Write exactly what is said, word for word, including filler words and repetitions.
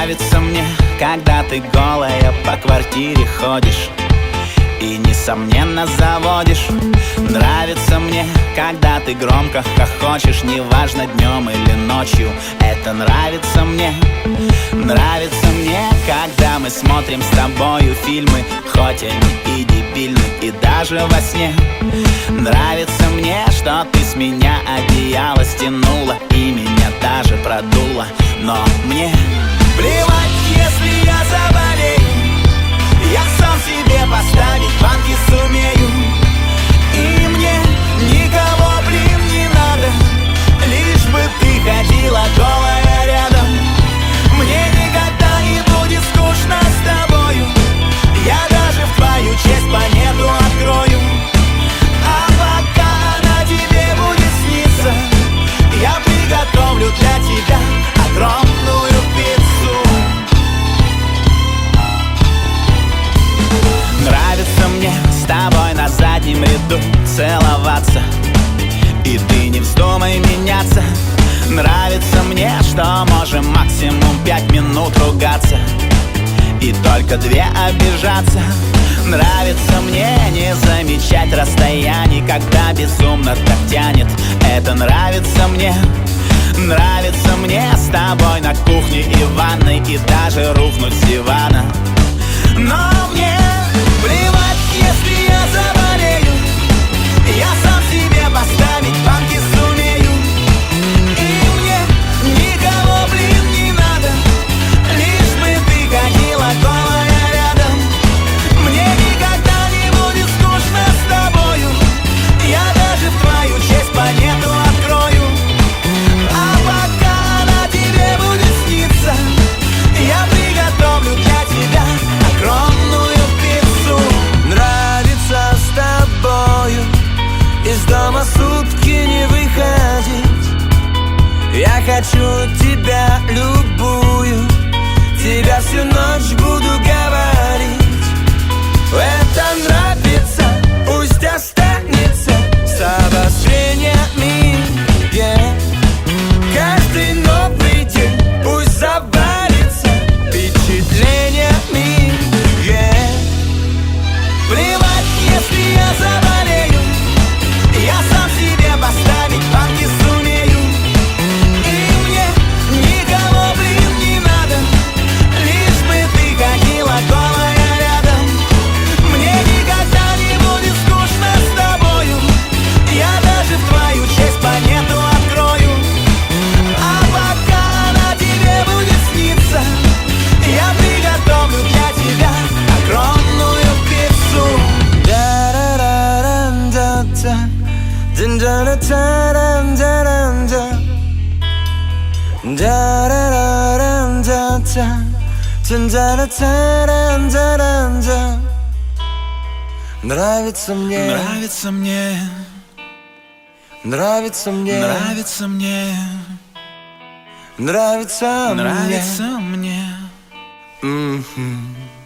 Нравится мне, когда ты голая по квартире ходишь и, несомненно, заводишь. Нравится мне, когда ты громко хохочешь, неважно, днем или ночью. Это нравится мне. Нравится мне, когда мы смотрим с тобою фильмы, хоть они и дебильны, и даже во сне. Нравится мне, что ты с меня одеяло стянула и меня даже продула. Но мне плевать, если я заболею, я сам себе поставить банки сумею. И мне никого, блин, не надо, лишь бы ты ходила голая рядом. Мне никогда не будет скучно с тобою, я даже в твою честь планету открою. А пока она тебе будет сниться, я приготовлю для тебя огромную пиццу. Нравится мне с тобой на заднем ряду целоваться, и ты не вздумай меняться. Нравится мне, что можем максимум пять минут ругаться и только две обижаться. Нравится мне не замечать расстояний, когда безумно так тянет. Это нравится мне. Нравится мне с тобой на кухне и ванной, и даже рухнуть с дивана. Но мне плевать, если я заболею, я сам себе поставить банки сумею. И мне никого, блин, не надо, лишь бы ты ходила голая рядом. Мне никогда не будет скучно с тобою, я даже в твою честь планету открою. А пока она тебе будет сниться, я приготовлю для тебя огромную пиццу. Нравится с тобою из дома сутки не выходить. Я хочу тебя любую, тебя всю ночь буду говорить. Это нравится, пусть останется с обострениями, yeah. Каждый новый день пусть завалится впечатлениями, yeah. Плевать, если я заболею, я сам себе поставить банки сумею. И мне никого, блин, не надо, лишь бы ты ходила голая рядом. Мне никогда не будет скучно с тобою, я даже в твою честь планету открою. А пока она тебе будет сниться, я приготовлю для тебя огромную пиццу. Нравится мне, нравится мне, нравится мне, нравится мне, нравится, нравится мне, мне. Mm-hmm.